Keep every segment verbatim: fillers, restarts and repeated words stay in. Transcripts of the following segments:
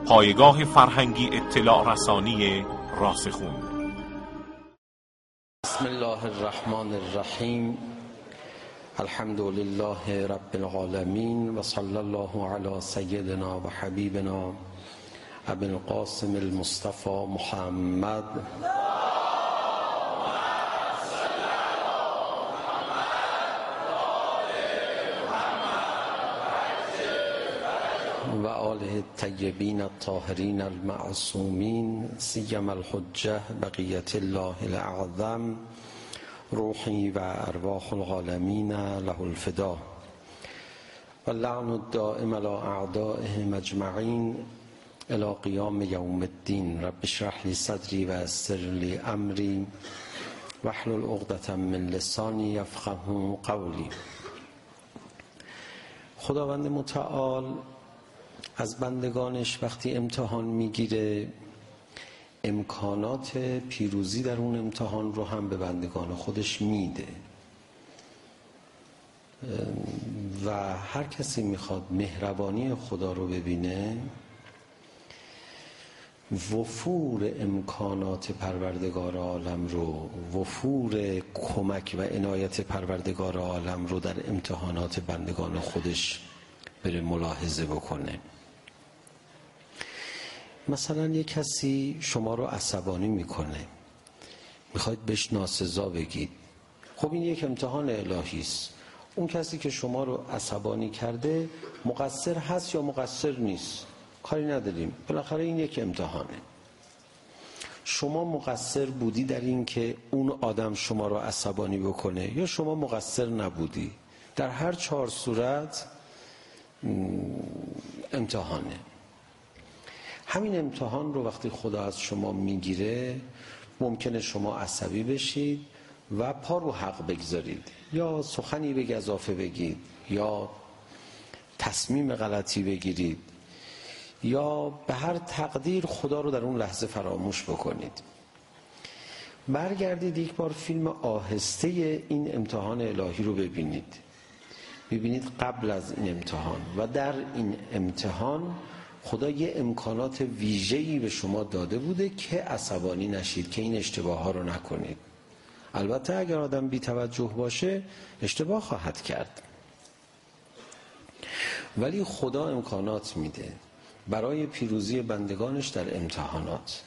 پایگاه فرهنگی اطلاع رسانی راسخون. بسم الله الرحمن الرحیم. الحمد لله رب العالمین و صلی الله علی سیدنا و حبیبنا ابی القاسم المصطفى محمد و آله الطیبین الطاهرین المعصومین سیما الحجة بقیة الله الاعظم روحی و ارواح العالمین له الفدا و اللعن الدائم علی اعدائهم اجمعین الی قیام یوم الدین. رب اشرح لی صدری و یسر لی امری واحلل عقدة من لسانی یفقهوا قولی. خداوند متعال از بندگانش وقتی امتحان میگیره امکانات پیروزی در اون امتحان رو هم به بندگان خودش میده و هر کسی میخواد مهربانی خدا رو ببینه وفور امکانات پروردگار عالم رو، وفور کمک و عنایت پروردگار عالم رو در امتحانات بندگان خودش بره ملاحظه بکنه. مثلا یک کسی شما رو عصبانی میکنه، میخواید بهش ناسزا بگید، خب این یک امتحان الهی است. اون کسی که شما رو عصبانی کرده مقصر هست یا مقصر نیست کاری نداریم، بالاخره این یک امتحانه. شما مقصر بودی در این که اون آدم شما رو عصبانی بکنه یا شما مقصر نبودی، در هر چهار صورت امتحانه. همین امتحان رو وقتی خدا از شما میگیره ممکنه شما عصبی بشید و پا رو حق بگذارید یا سخنی به گزافه بگید یا تصمیم غلطی بگیرید یا به هر تقدیر خدا رو در اون لحظه فراموش بکنید. برگردید یک بار فیلم آهسته این امتحان الهی رو ببینید، ببینید قبل از این امتحان و در این امتحان خدا یه امکانات ویژه‌ای به شما داده بوده که عصبانی نشید، که این اشتباه ها رو نکنید. البته اگر آدم بی توجه باشه اشتباه خواهد کرد، ولی خدا امکانات میده برای پیروزی بندگانش در امتحانات،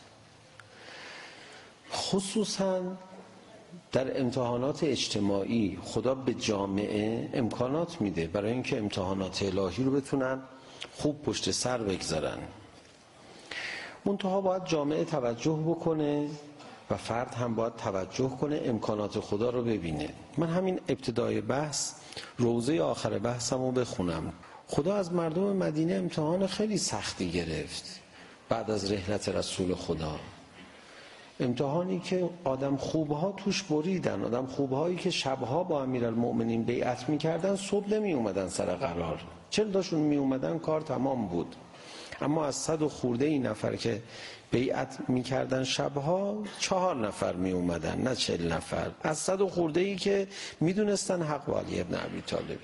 خصوصا در امتحانات اجتماعی. خدا به جامعه امکانات میده برای اینکه امتحانات الهی رو بتونن خوب پشت سر بگذارن. منتها باید جامعه توجه بکنه و فرد هم باید توجه کنه امکانات خدا رو ببینه. من همین ابتدای بحث روضه آخر بحثم رو بخونم. خدا از مردم مدینه امتحان خیلی سختی گرفت بعد از رحلت رسول خدا، امتحانی که آدم خوبها توش بریدن، آدم خوبهایی که شبها با امیرالمؤمنین بیعت میکردن صبح نمی اومدن سر قرار، چل تاشون می اومدن کار تمام بود. اما از صد و خورده این نفر که بیعت میکردن شبها چهار نفر می اومدن نه چل نفر، از صد و خورده ای که میدونستن حق علی ابن ابی طالبه.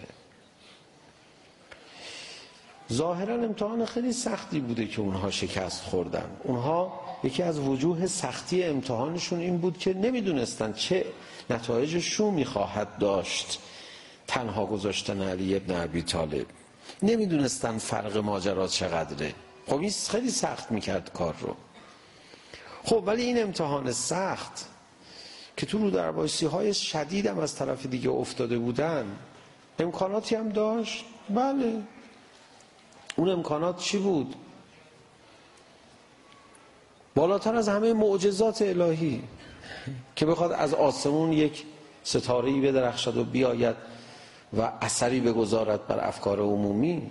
ظاهرا امتحان خیلی سختی بوده که اونها شکست خوردن. اونها یکی از وجوه سختی امتحانشون این بود که نمیدونستن چه نتایج شومی خواهد داشت تنها گذاشتن علی ابن ابی طالب، نمیدونستن فرق ماجرا چقدره. خب این خیلی سخت میکرد کار رو. خب ولی این امتحان سخت که تو رو دربایسی های شدید هم از طرف دیگه افتاده بودن امکاناتی هم داشت. بله، اون امکانات چی بود؟ بالاتر از همه معجزات الهی که بخواد از آسمون یک ستاره‌ای بدرخشد و بیاید و اثری بگذارد بر افکار عمومی.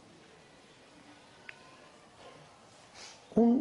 اون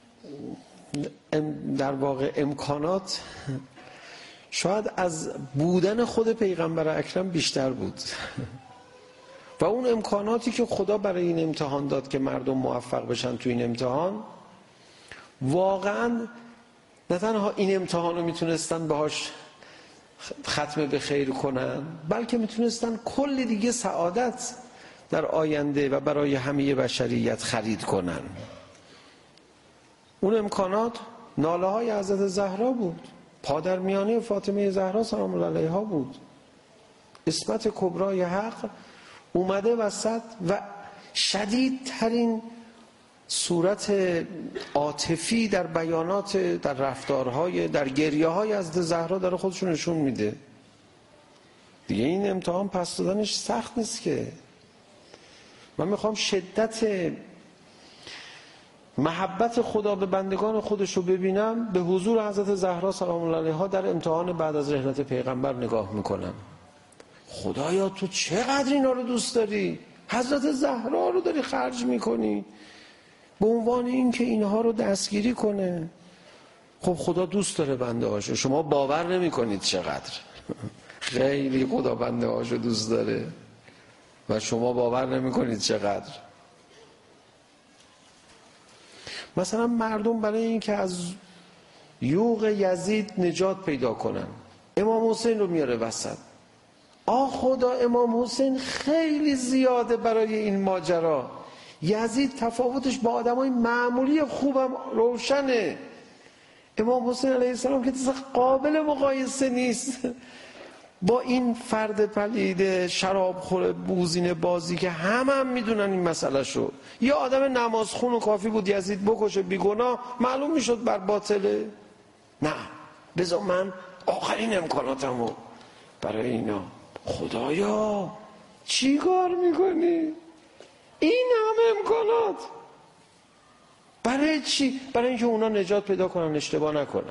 در واقع امکانات شاید از بودن خود پیغمبر اکرم بیشتر بود و اون امکاناتی که خدا برای این امتحان داد که مردم موفق بشن تو این امتحان، واقعا نه تنها این امتحان رو میتونستن باهاش ختم به خیر کنن، بلکه میتونستن کل دیگه سعادت در آینده و برای همه بشریت خرید کنن. اون امکانات ناله های حضرت زهرا بود، پادرمیانه فاطمه زهرا سلام الله علیها بود. عصمت کبرای حق اومده وسط و شدیدترین صورت عاطفی در بیانات، در رفتارهای، در گریه های از زهرا داره خودشون نشون میده. دیگه این امتحان پس دادنش سخت نیست که. من میخوام شدت محبت خدا به بندگان خودش رو ببینم، به حضور حضرت زهرا سلام الله علیها در امتحان بعد از رحلت پیغمبر نگاه میکنم. خدایا تو چقدر اینا رو دوست داری، حضرت زهرا رو داری خرج میکنی به عنوان این که اینها رو دستگیری کنه. خب خدا دوست داره بنده هاشو، شما باور نمی کنید چقدر. خیلی خدا بنده هاشو دوست داره و شما باور نمی کنید چقدر. مثلا مردم برای این که از یوغ یزید نجات پیدا کنن امام حسین رو میاره وسط. آ خدا امام حسین خیلی زیاده برای این ماجرا. یزید تفاوتش با آدمای معمولی خوبم روشنه. امام حسین علیه السلام که قابل مقایسه نیست با این فرد پلید شراب خور بوزین بازی که همه هم میدونن این مسئله شو. یه آدم نمازخون و کافی بود یزید بکشه بیگناه، معلوم میشد بر باطله. نه بذار من آخرین امکاناتمو برای اینا. خدایا چی کار میکنی؟ این همه امکانات برای چی؟ برای اینکه اونا نجات پیدا کنن، اشتباه نکنن.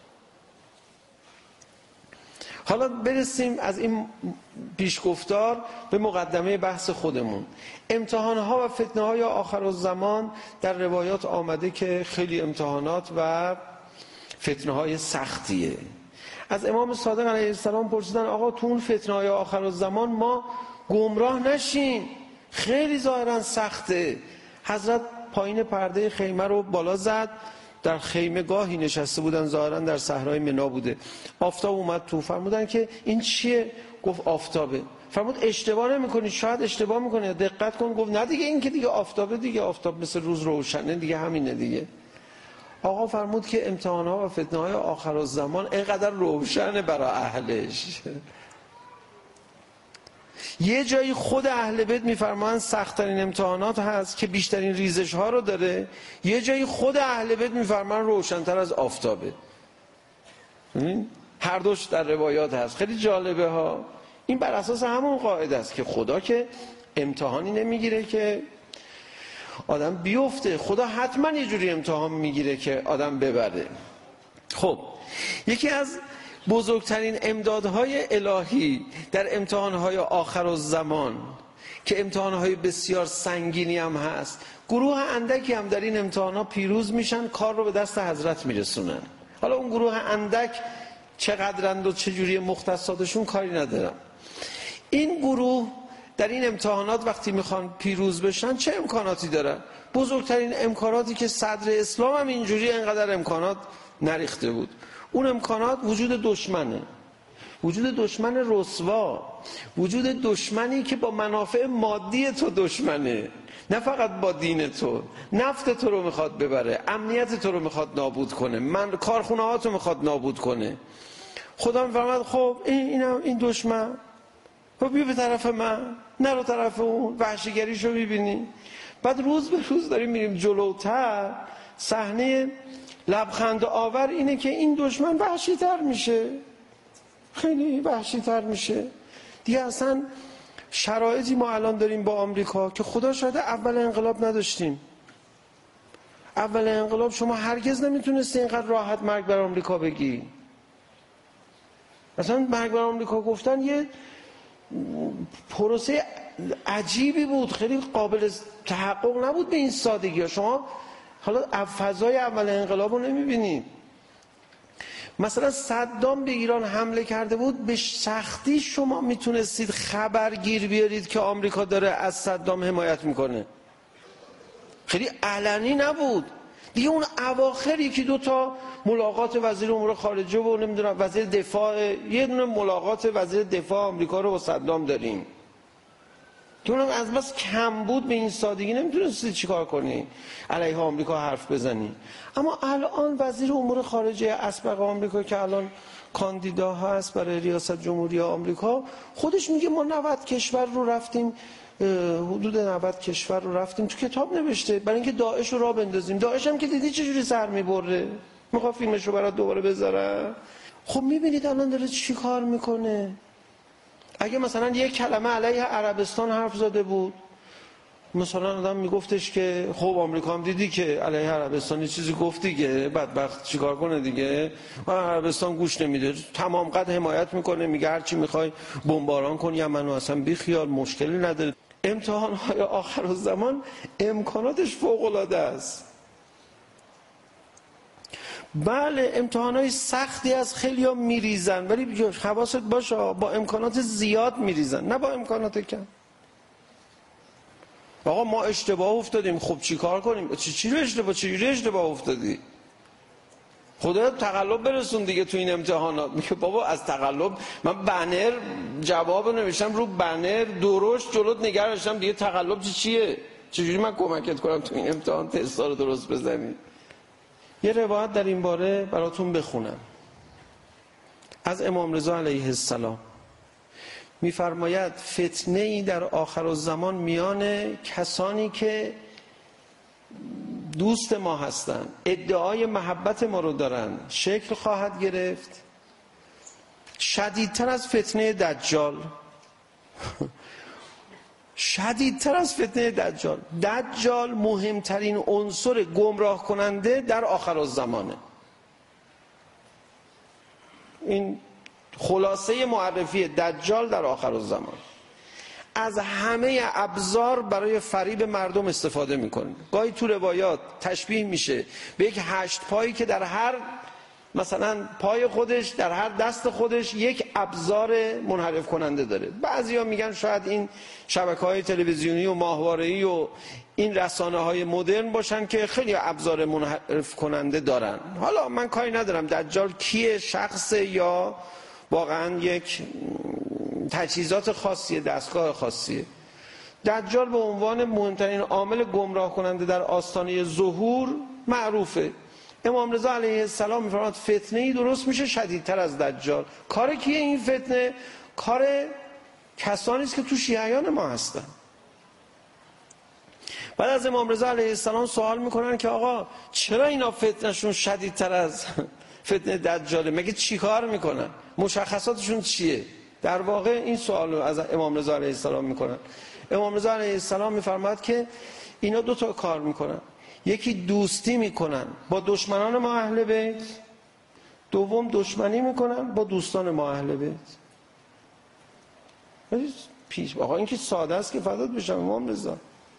حالا برسیم از این پیشگفتار به مقدمه بحث خودمون. امتحانها و فتنه های آخر الزمان در روایات آمده که خیلی امتحانات و فتنه های سختیه. از امام صادق علیه السلام پرسیدن آقا تو اون فتنه های آخر الزمان ما گمراه نشیم، خیلی ظاهرا سخته. حضرت پایین پرده خیمه رو بالا زد، در خیمه گاهی نشسته بودن، ظاهرا در صحرای منا بوده. آفتاب اومد تو، فرمودن که این چیه؟ گفت آفتابه. فرمود اشتباه نمی‌کنی؟ شاید اشتباه می‌کنی، دقت کن. گفت نه دیگه، این که دیگه آفتابه دیگه، آفتاب مثل روز روشنه دیگه، همینه دیگه. آقا فرمود که امتحان‌ها و فتنه‌های آخر الزمان اینقدر روشنه برای اهلش. یه جایی خود اهل بیت میفرمان سخت‌ترین امتحانات هست که بیشترین ریزش ها رو داره، یه جایی خود اهل بیت میفرمان روشن‌تر از آفتابه. هر دوش در روایات هست. خیلی جالبه ها. این بر اساس همون قاعده است که خدا که امتحانی نمیگیره که آدم بیفته، خدا حتما یه جوری امتحان میگیره که آدم ببره. خب یکی از بزرگترین امدادهای الهی در امتحانهای آخر الزمان که امتحانهای بسیار سنگینی هم هست، گروه اندکی هم در این امتحانها پیروز میشن، کار رو به دست حضرت میرسونن. حالا اون گروه اندک چقدرند و چجوری مختصاتشون کاری ندارم. این گروه در این امتحانات وقتی میخوان پیروز بشن چه امکاناتی دارن؟ بزرگترین امکاناتی که صدر اسلام هم اینجوری انقدر امکانات نریخته بود. اون امکانات وجود دشمنه، وجود دشمن رسوا، وجود دشمنی که با منافع مادی تو دشمنه، نه فقط با دین تو، نفت تو رو میخواد ببره، امنیت تو رو میخواد نابود کنه، من کارخونه ها تو میخواد نابود کنه. خدا میفرماد خب این اینم این دشمن، خب بیا به طرف من، نرو طرف اون. وحشیگریشو میبینی. بعد روز به روز داریم میریم جلوتر، صحنه لبخند آور اینه که این دشمن وحشی تر میشه، خیلی وحشی تر میشه دیگه. اصلا شرایطی ما الان داریم با آمریکا که خدا شاید اول انقلاب نداشتیم. اول انقلاب شما هرگز نمیتونستی اینقدر راحت مرگ بر آمریکا بگی. مثلا مرگ بر آمریکا گفتن یه پروسه عجیبی بود، خیلی قابل تحقق نبود به این سادگی ها. شما حالا فضای اول انقلاب رو نمیبینید. مثلا صدام به ایران حمله کرده بود، به سختی شما میتونستید خبر گیر بیارید که آمریکا داره از صدام حمایت میکنه. خیلی علنی نبود دیگه. اون اواخر یکی دو تا ملاقات وزیر امور خارجه و نمیدونم وزیر دفاع، یه دونه ملاقات وزیر دفاع آمریکا رو با صدام داریم. که اونم از بس کم بود به این سادگی نمیتونستی چیکار کنی علیه آمریکا حرف بزنی. اما الان وزیر امور خارجه اسبق آمریکا که الان کاندیدا هست برای ریاست جمهوری آمریکا، خودش میگه ما نود کشور رو رفتیم، حدود نود کشور رو رفتیم، تو کتاب نوشته برای اینکه داعش رو راه بندازیم. داعش هم که دیدی چجوری سر میبره، میخواد فیلمش رو برات دوباره بذاره. خب میبینید الان داره چی کار میکنه. اگه مثلا یک کلمه علیه عربستان حرف زده بود، مثلا آدم میگفتش که خب آمریکا هم دیدی که علیه عربستان چیزی گفت دیگه، بدبخت چیکار کنه دیگه، و عربستان گوش نمیده، تمام قد حمایت میکنه، میگه هر چی میخوای بمباران کن یمنو، اصلا بی خیال، مشکلی نداره. امتحان‌های آخرالزمان امکاناتش فوق العاده است. بله امتحانات سختی از خیلی‌ها میریزن، ولی حواست باشه با امکانات زیاد میریزن نه با امکانات کم. آقا ما اشتباه افتادیم، خب چی کار کنیم؟ چی چی رو اشتباه چی رو اشتباه افتادی؟ خدا تقلب برسون دیگه تو این امتحانات. میگه بابا از تقلب من بنر جواب نوشتم رو بنر درشت جلوت نگه داشتم دیگه، تقلب چی چیه؟ چجوری من کمکت کنم تو این امتحان تستا رو درست بزنی؟ یه روایت در این باره براتون بخونم از امام رضا علیه السلام. میفرماید فتنه ای در آخر الزمان میان کسانی که دوست ما هستند، ادعای محبت ما رو دارن، شکل خواهد گرفت شدیدتر از فتنه دجال. شدیدتر از فتنه دجال. دجال مهمترین عنصر گمراه کننده در آخر الزمانه. این خلاصه معرفی دجال در آخر الزمان. از همه ابزار برای فریب مردم استفاده میکنه. گاهی تو روایات تشبیه میشه به یک هشت پایی که در هر مثلا پای خودش، در هر دست خودش یک ابزار منحرف کننده داره. بعضیا میگن شاید این شبکه‌های تلویزیونی و ماهواره‌ای و این رسانه‌های مدرن باشن که خیلی ابزار منحرف کننده دارن. حالا من کاری ندارم دجال کیه، شخص یا واقعا یک تجهیزات خاصیه، دستگاه خاصیه. دجال به عنوان مهمترین عامل گمراه کننده در آستانه ظهور معروفه. امام رضا علیه السلام میفرماد فتنه ای درست میشه شدیدتر از دجال. کار کیه این فتنه؟ کار کسانی است که تو شیعیان ما هستن. بعد از امام رضا علیه السلام سوال میکنن که آقا چرا اینا فتنهشون شدیدتر از فتنه دجاله؟ مگه چی کار میکنن؟ مشخصاتشون چیه؟ در واقع این سوال رو از امام رضا علیه السلام میکنن. امام رضا علیه السلام میفرماد که اینا دو تا کار میکنن. یکی دوستی میکنن با دشمنان ما اهل بیت، دوم دشمنی میکنن با دوستان ما اهل بیت. پیش آقا این که ساده است که فدات بشم امام رضا.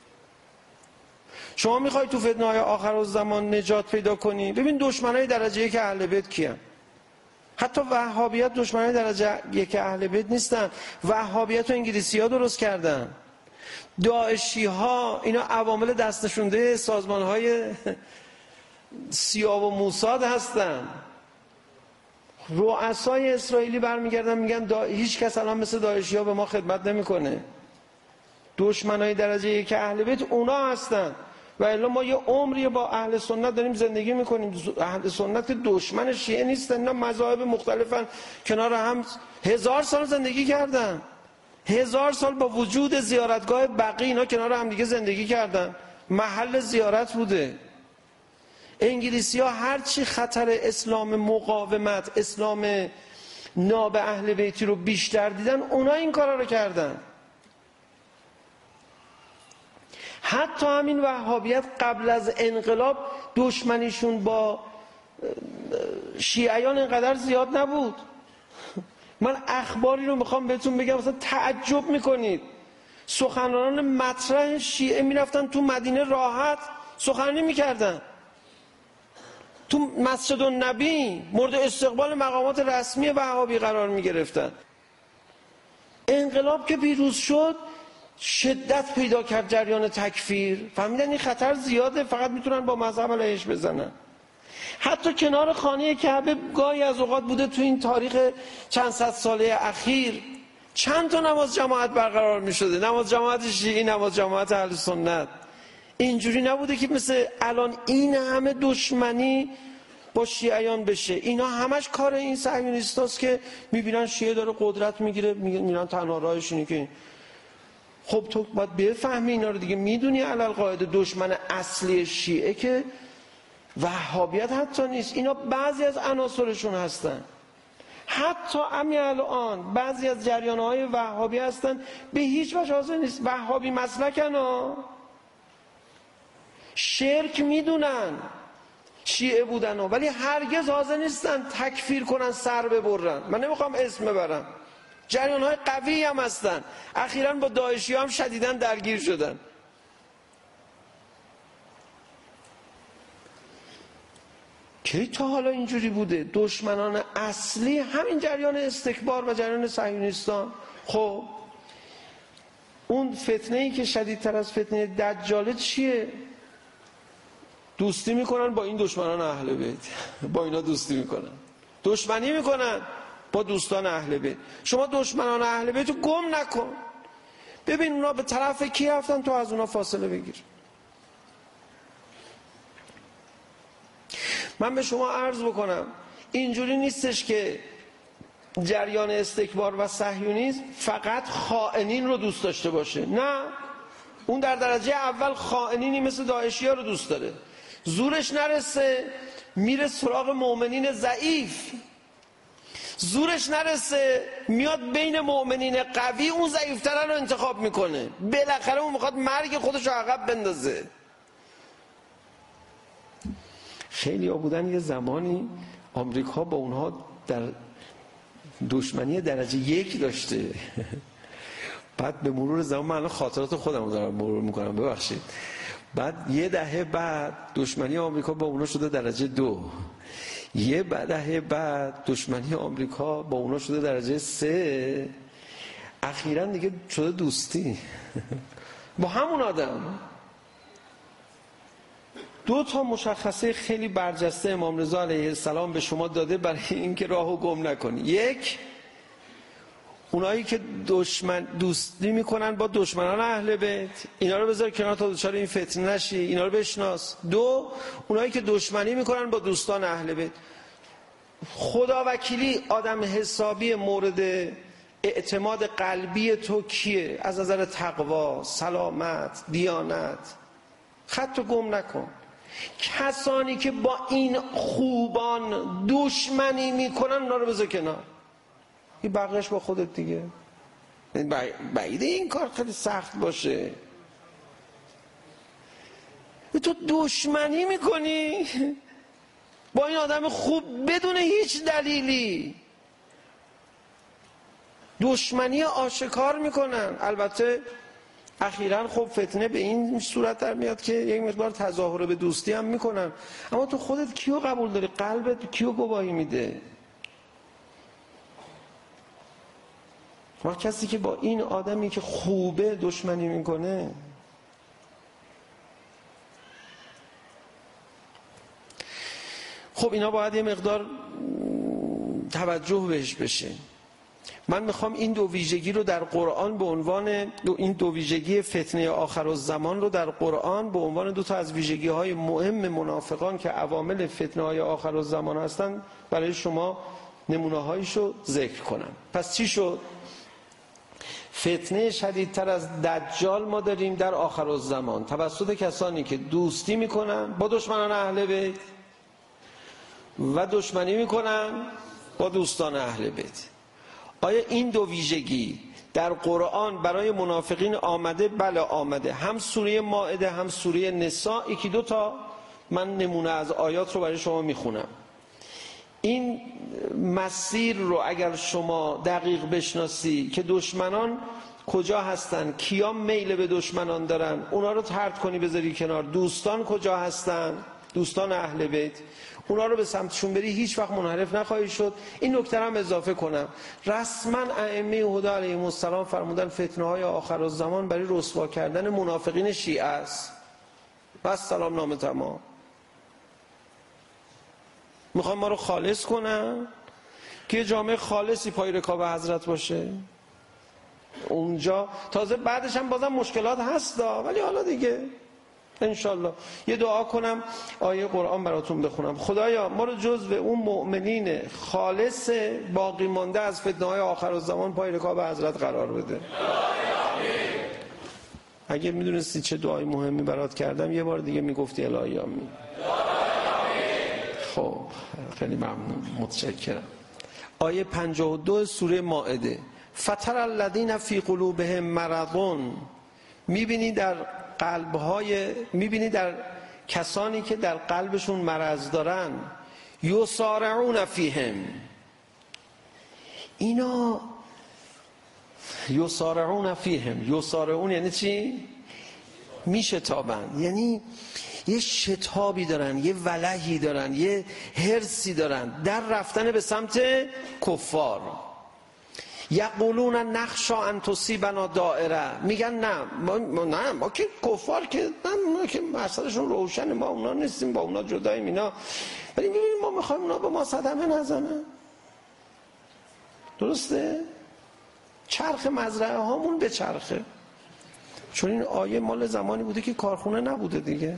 شما میخوای تو فتنه های آخر الزمان نجات پیدا کنی؟ ببین دشمنای درجه یک اهل بیت کیان؟ حتی وهابیت دشمنای درجه یک اهل بیت نیستن. وهابیت و انگلیسی ها درست کردن. داعشی ها اینا عوامل دست نشونده سازمان های سیاه و موساد هستن. رؤسای اسرائیلی برمیگردن میگن دا... هیچ کس الان مثل داعشی ها به ما خدمت نمیکنه. دشمنای درجه یک اهل بیت اونا هستن. و الا ما یه عمری با اهل سنت داریم زندگی میکنیم. اهل سنت دشمن شیعه نیستن، اینا مذاهب مختلفن، کنار هم هزار سال زندگی کردن. هزار سال با وجود زیارتگاه بقیع اینا کنار هم دیگه زندگی کردن، محل زیارت بوده. انگلیسی ها هرچی خطر اسلام مقاومت، اسلام ناب اهل بیتی رو بیشتر دیدن، اونا این کارا رو کردن. حتی همین وهابیت قبل از انقلاب دشمنیشون با شیعیان اینقدر زیاد نبود. من اخباری رو میخوام بهتون بگم مثلا تعجب میکنید. سخنرانان مطرح شیعه میرفتن تو مدینه راحت سخنرانی میکردن، تو مسجد النبی مورد استقبال مقامات رسمی وهابی قرار میگرفتن. انقلاب که پیروز شد شدت پیدا کرد جریان تکفیر، فهمیدن این خطر زیاده، فقط میتونن با مذهب علیهش بزنن. حتی کنار خانه کعبه گاهی از اوقات بوده تو این تاریخ چند صد ساله اخیر چند تا نماز جماعت برقرار می شده، نماز جماعت شیعی، نماز جماعت اهل سنت. اینجوری نبوده که مثل الان این همه دشمنی با شیعیان بشه. اینا همش کار این صهیونیستاست که میبینن شیعه داره قدرت میگیره، میگن تنها راهش اینه که خب تو باید بفهمی اینا رو دیگه. میدونی علل قاعده دشمن اصلی شیعه که وهابیت حتی نیست، اینا بعضی از عناصرشون هستن. حتی همین الان بعضی از جریان‌های وهابی هستن به هیچ وجه حاضر نیست، وهابی مسلکن ها، شرک میدونن شیعه بودن ها، ولی هرگز حاضر نیستن تکفیر کنن، سر ببرن. من نمیخوام اسم ببرم، جریان‌های قوی هم هستن، اخیراً با داعشی هم شدیداً درگیر شدن. کی تا حالا اینجوری بوده؟ دشمنان اصلی همین جریان استکبار و جریان صهیونیستان. خب اون فتنه‌ای که شدیدتر از فتنه دجاله چیه؟ دوستی میکنن با این دشمنان اهل بیت، با اینا دوستی میکنن، دشمنی میکنن با دوستان اهل بیت. شما دشمنان اهل بیت رو گم نکن، ببین اونا به طرف کی رفتن، تو از اونا فاصله بگیر. من به شما عرض بکنم اینجوری نیستش که جریان استکبار و صهیونیسم فقط خائنین رو دوست داشته باشه. نه، اون در درجه اول خائنینی مثل داعشی ها رو دوست داره، زورش نرسه میره سراغ مؤمنین ضعیف، زورش نرسه میاد بین مؤمنین قوی اون ضعیفتره رو انتخاب میکنه. بالاخره اون میخواد مرگ خودش رو عقب بندازه. خیلی ها بودن یه زمانی آمریکا با اونها در دشمنی درجه یک داشته بعد به مرور زمان، من الان خاطرات خودم رو دارم مرور میکنم ببخشید، بعد یه دهه بعد دشمنی آمریکا با اونا شده درجه دو، یه دهه بعد دشمنی آمریکا با اونا شده درجه سه، اخیراً دیگه شده دوستی با همون آدم. دو تا مشخصه خیلی برجسته امام رضا علیه السلام به شما داده برای اینکه راهو گم نکنی. یک، اونایی که دشمن دوستی میکنن با دشمنان اهل بیت، اینا رو بذار کنار تا دچار این فتنه نشی، اینا رو بشناس. دو، اونایی که دشمنی میکنن با دوستان اهل بیت. خدا وکیلی آدم حسابی مورد اعتماد قلبی تو کیه؟ از نظر تقوا، سلامت، دیانت، خطو گم نکن. کسانی که با این خوبان دشمنی میکنن اونا رو بذار کنار، این بقیهش با خودت دیگه. بعیده این کار خیلی سخت باشه. تو دشمنی میکنی با این آدم خوب بدون هیچ دلیلی، دشمنی آشکار میکنن. البته اخیراً خب فتنه به این صورت در میاد که یک مقدار تظاهر به دوستی هم میکنن، اما تو خودت کیو قبول داری؟ قلبت کیو گواهی میده؟ و کسی که با این آدمی که خوبه دشمنی میکنه. خب اینا باید یه مقدار توجه بهش بشه. من میخوام این دو ویژگی رو در قرآن به عنوان دو این دو ویژگی فتنه آخرالزمان رو در قرآن به عنوان دو تا از ویژگی های مهم منافقان که عوامل فتنه های آخرالزمان هستن برای شما نمونه هایشو ذکر کنم. پس چی شد؟ فتنه شدیدتر از دجال ما داریم در آخرالزمان توسط کسانی که دوستی میکنن با دشمنان اهل بیت و دشمنی میکنن با دوستان اهل بیت. آیا این دو ویژگی در قرآن برای منافقین آمده؟ بله آمده، هم سوره مائده هم سوره نساء. یکی دو تا من نمونه از آیات رو برای شما میخونم. این مسیر رو اگر شما دقیق بشناسی که دشمنان کجا هستن، کیا میل به دشمنان دارن، اونا رو طرد کنی بذاری کنار، دوستان کجا هستن، دوستان اهل بیت، اونا رو به سمتشون بری، هیچ وقت منحرف نخواهی شد. این نکته هم اضافه کنم، رسما ائمه هدی علیهم السلام فرمودن فتنه های آخرالزمان برای رسوا کردن منافقین شیعه است. بس سلام نامه تمام. میخوام ما رو خالص کنن که یه جامعه خالصی پای رکاب حضرت باشه. اونجا تازه بعدش هم بازم مشکلات هستا، ولی حالا دیگه انشالله. یه دعا کنم آیه قرآن براتون بخونم. خدایا ما رو جزو اون مؤمنین خالص باقی مانده از فتنه‌های آخر الزمان پای رکاب حضرت قرار بده. اگه میدونستی چه دعای مهمی برات کردم یه بار دیگه میگفتی الهی آمین. خب خیلی ممنون، متشکرم. آیه پنجاه و دو سوره مائده. فتر الذین فی قلوبهم مرض، میبینی در قلبهای میبینی در کسانی که در قلبشون مرض دارن، یسارعون فیهم، اینا یسارعون فیهم، یسارعون یعنی چی؟ میشتابن، یعنی یه شتابی دارن، یه ولهی دارن، یه حرصی دارن در رفتن به سمت کفار. یقولون نخشا ان تصیبنا دائره، میگن نه ما, ما نه ما که کفار که نه، ما که مسئلهشون روشنه، ما اونا نیستیم، با اونا جداییم اینا، ولی میبینیم ما میخوایم اونا به ما صدمه نزنن. درسته؟ چرخ مزرعه هامون به چرخه، چون این آیه مال زمانی بوده که کارخونه نبوده دیگه،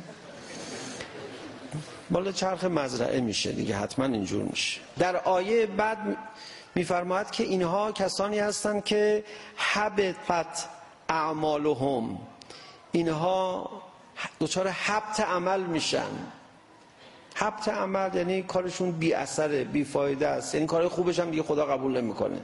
مال چرخ مزرعه میشه دیگه، حتما اینجور میشه. در آیه بعد میفرماید که اینها کسانی هستند که حبطت اعمالهم، اینها دچار حبط عمل میشن. حبط عمل یعنی کارشون بی اثره، بی فایده است، یعنی کار خوبش هم دیگه خدا قبول نمیکنه.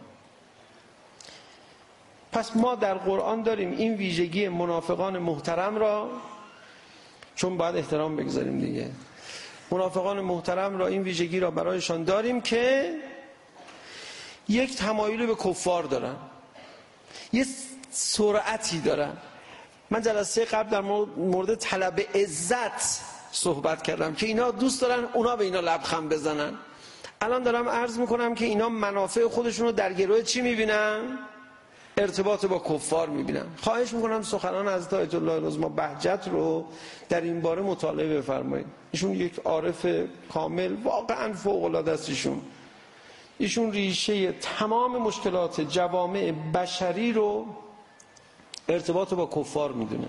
پس ما در قرآن داریم این ویژگی منافقان محترم را، چون باید احترام بگذاریم دیگه، منافقان محترم را این ویژگی را برایشان داریم که یک تمایل به کفار دارن، یه سرعتی دارن. من جلسه قبل در مورد طلب عزت صحبت کردم که اینا دوست دارن اونا به اینا لبخند بزنن. الان دارم عرض میکنم که اینا منافع خودشون رو در گروه چی میبینن؟ ارتباط با کفار میبینن. خواهش میکنم سخنان حضرت آیت الله العظمی بهجت رو در این باره مطالعه بفرمایید. ایشون یک عارف کامل، واقعا فوق العاده است. ایشون ایشون ریشه تمام مشکلات جوامع بشری رو ارتباط با کفار میدونه.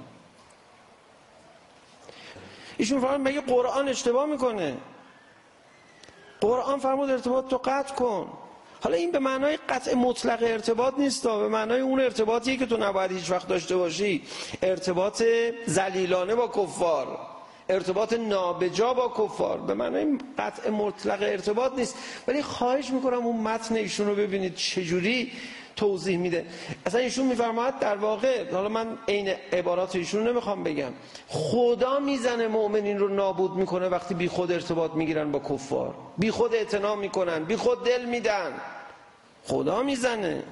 ایشون فرمود مگه قرآن اشتباه میکنه؟ قرآن فرمود ارتباط تو قطع کن. حالا این به معنای قطع مطلق ارتباط نیست، به معنای اون ارتباطیه که تو نباید هیچ وقت داشته باشی، ارتباط ذلیلانه با کفار، ارتباط نابجا با کفار، به معنای قطع مطلق ارتباط نیست. ولی خواهش میکنم اون متن ایشون رو ببینید چجوری توضیح میده. اصلا ایشون میفرماید در واقع، حالا من عین عبارات ایشون رو نمیخوام بگم، خدا میزنه مؤمنین رو نابود میکنه وقتی بی خود ارتباط میگیرن با کفار، بی خود اعتنا میکنن، بی خود دل میدن، خدا میزنه.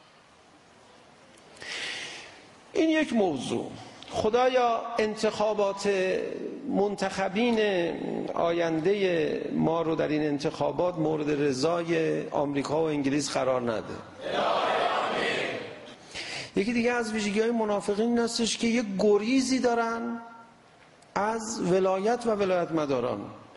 این یک موضوع. خدایا انتخابات منتخبین آینده ما رو در این انتخابات مورد رضای آمریکا و انگلیس قرار نده. یکی دیگه از ویژگی‌های منافقین این هستش که یه گریزی دارن از ولایت و ولایت مداران.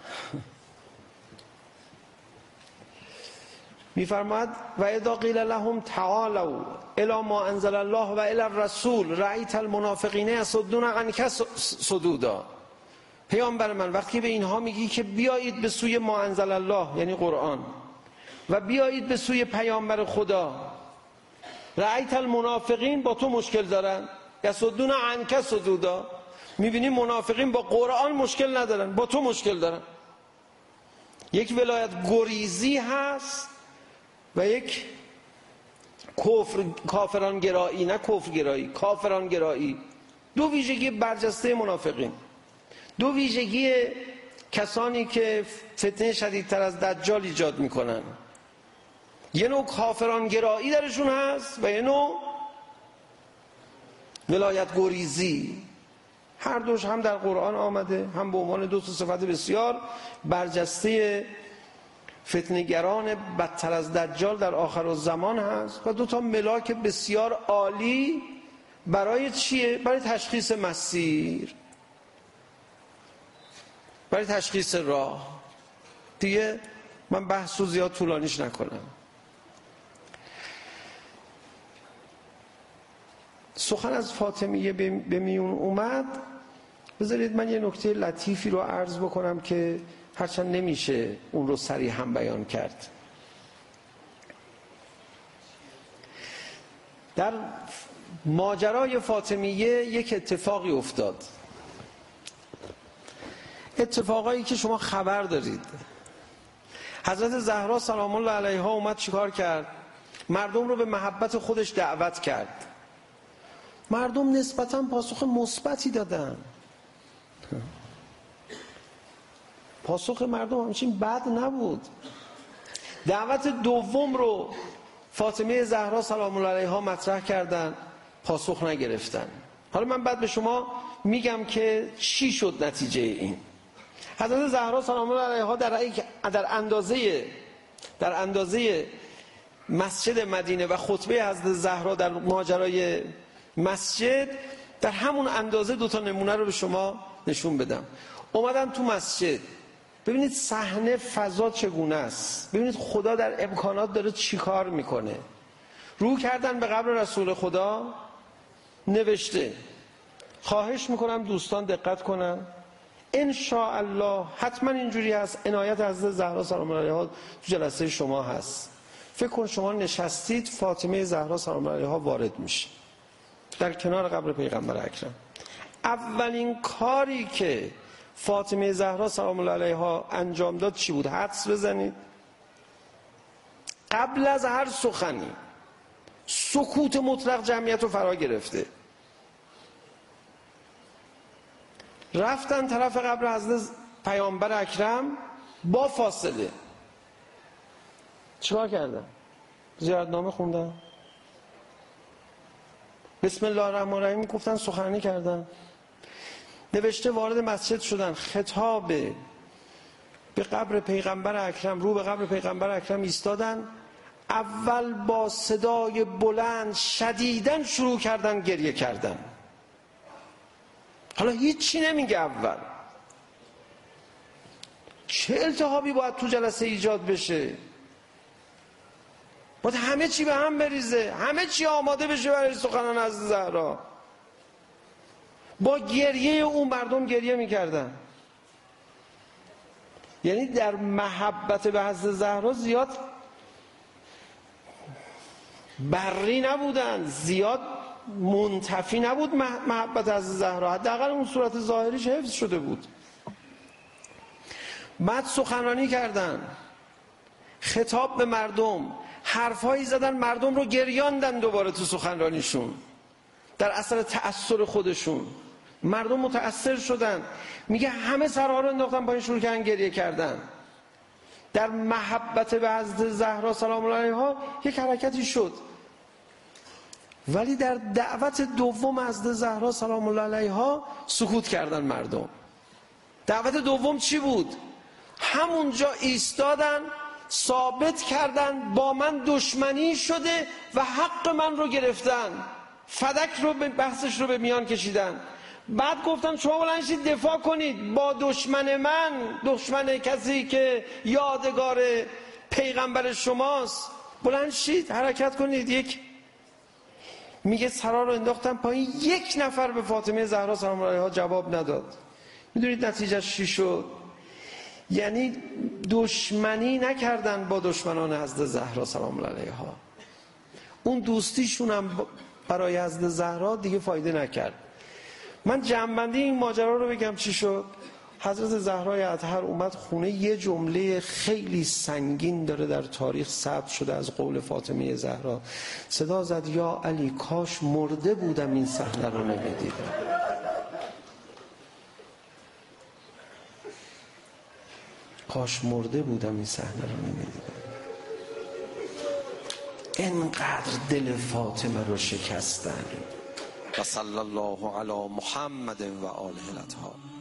میفرماید و اذا قیل لهم تعالوا الی ما انزل الله و الی الرسول رأیت المنافقین یصدون عنک صدودا. پیامبر من وقتی به اینها میگی که بیایید به سوی ما انزل الله یعنی قرآن و بیایید به سوی پیامبر خدا، رأیت المنافقین با تو مشکل دارن، یصدون عنک صدودا، میبینی منافقین با قرآن مشکل ندارن، با تو مشکل دارن. یک ولایت گریزی هست و یک کفر کافران گرایی، نه کفر گرایی، کافران گرایی. دو ویژگی برجسته منافقین، دو ویژگی کسانی که فتنه شدیدتر از دجال ایجاد میکنن. یه نوع کافران گرایی درشون هست و یه نوع ولایت گریزی. هر دوش هم در قرآن آمده، هم به عنوان دو تا صفت بسیار برجسته فتنه‌گران بدتر از دجال در آخر الزمان هست و دو تا ملاک بسیار عالی. برای چیه؟ برای تشخیص مسیر، برای تشخیص راه. دیگه من بحث رو زیاد طولانیش نکنم. سخن از فاطمیه به میون اومد، بذارید من یه نکته لطیفی رو عرض بکنم که هرچند نمیشه اون رو صریحا بیان کرد. در ماجرای فاطمیه یک اتفاقی افتاد، اتفاقایی که شما خبر دارید. حضرت زهرا سلام الله علیها اومد چیکار کرد؟ مردم رو به محبت خودش دعوت کرد. مردم نسبتاً پاسخ مثبتی دادن. پاسخ مردم همچین بد نبود. دعوت دوم رو فاطمه زهرا سلام الله علیها مطرح کردن، پاسخ نگرفتن. حالا من بعد به شما میگم که چی شد نتیجه این. حضرت زهرا سلام الله علیها در در اندازه در اندازه مسجد مدینه و خطبه حضرت زهرا در ماجرای مسجد، در همون اندازه دوتا نمونه رو به شما نشون بدم. اومدن تو مسجد، ببینید صحنه فضا چگونه است، ببینید خدا در امکانات داره چی کار میکنه. رو کردن به قبر رسول خدا، نوشته، خواهش میکنم دوستان دقت کنن، ان شاء الله حتما اینجوری هست، عنایت حضرت زهرا سلام الله علیها تو جلسه شما هست. فکر کن شما نشستید، فاطمه زهرا سلام الله علیها وارد میشه در کنار قبر پیغمبر اکرم. اولین کاری که فاطمه زهرا سلام الله علیها انجام داد چی بود؟ حدس بزنید. قبل از هر سخنی سکوت مطلق جمعیت رو فرا گرفته. رفتن طرف قبر حضرت پیامبر اکرم با فاصله. چیکار کردن؟ زیارتنامه خوندن، بسم الله الرحمن الرحیم گفتن، سخنرانی کردن، نوشته وارد مسجد شدن، خطاب به قبر پیغمبر اکرم، رو به قبر پیغمبر اکرم ایستادن. اول با صدای بلند شدیداً شروع کردن گریه کردن. حالا هیچی نمیگه اول. چه التهابی باید تو جلسه ایجاد بشه؟ باید همه چی به هم بریزه، همه چی آماده بشه برای سخنان از زهرا. با گریه اون مردم گریه میکردن. یعنی در محبت به حضرت زهرا زیاد بری نبودن، زیاد منتفی نبود محبت حضرت زهرا، حداقل اون صورت ظاهریش حفظ شده بود. بعد سخنرانی کردن، خطاب به مردم، حرفهایی زدن، مردم رو گریاندن دوباره تو سخنرانیشون در اثر تأثیر خودشون. مردم متأثر شدن، میگه همه سرها رو انداختن پایین، شروع کردن گریه کردن. در محبت به حضرت زهرا سلام الله علیها یک حرکتی شد. ولی در دعوت دوم حضرت زهرا سلام الله علیها سکوت کردن مردم. دعوت دوم چی بود؟ همونجا ایستادن، ثابت کردن با من دشمنی شده و حق من رو گرفتن، فدک رو به بحثش رو به میان کشیدن. بعد گفتن شما بلند شید دفاع کنید با دشمن من، دشمن کسی که یادگار پیغمبر شماست، بلند شید حرکت کنید. یک میگه سرا رو انداختن پایین، یک نفر به فاطمه زهرا سلام الله علیها جواب نداد. میدونید نتیجهش چی شد؟ یعنی دشمنی نکردن با دشمنان حضرت زهرا سلام الله علیها. اون دوستیشون هم برای حضرت زهرا دیگه فایده نکرد. من جمع‌بندی این ماجرا رو بگم چی شد. حضرت زهرای اطهر اومد خونه، یه جمله خیلی سنگین داره در تاریخ ثبت شده از قول فاطمه زهرا. صدا زد یا علی کاش مرده بودم این صحنه رو نمیدیدم. کاش مرده بودم این صحنه رو نمیدیدم. اینقدر دل فاطمه رو شکستن. و صلی الله علی محمد و آله الاطهار.